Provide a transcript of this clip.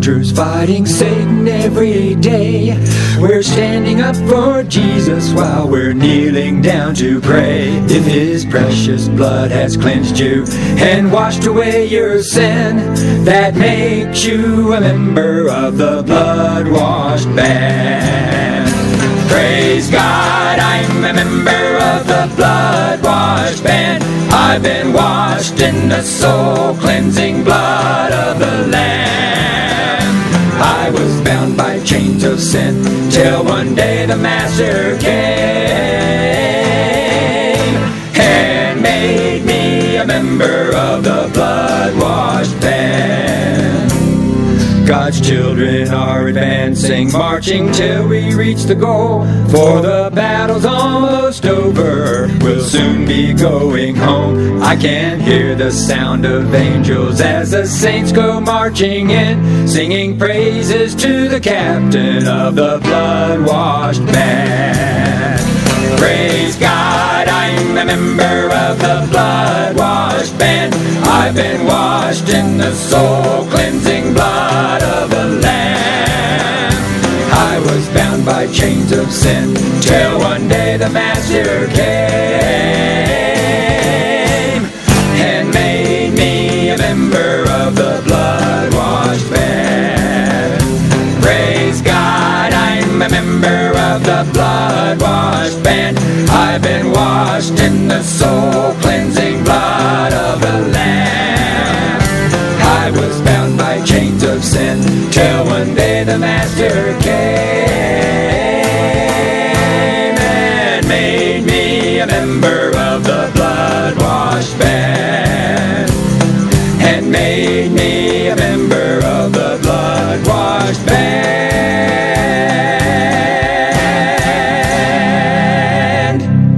soldiers fighting Satan every day. We're standing up for Jesus while we're kneeling down to pray. If His precious blood has cleansed you and washed away your sin, that makes you a member of the blood-washed band. Praise God, I'm a member of the blood-washed band. I've been washed in the soul-cleansing blood of the Lamb. I was bound by chains of sin till one day the Master came and made me a member of the blood-washed band. God's children are advancing, marching till we reach the goal. For the battle's almost over, we'll soon be going home. I can hear the sound of angels as the saints go marching in, singing praises to the captain of the blood-washed band. Praise God, I'm a member of the blood-washed band. I've been washed in the soul-cleansing blood of the Lamb. I was bound by chains of sin till one day the Master came and made me a member of the blood-washed band. Praise God, I'm a member of the blood-washed band. I've been washed in the soul-cleansing blood of the Lamb. I was bound by chains of sin till one day the Master came and made me a member of the blood-washed band, and made me a member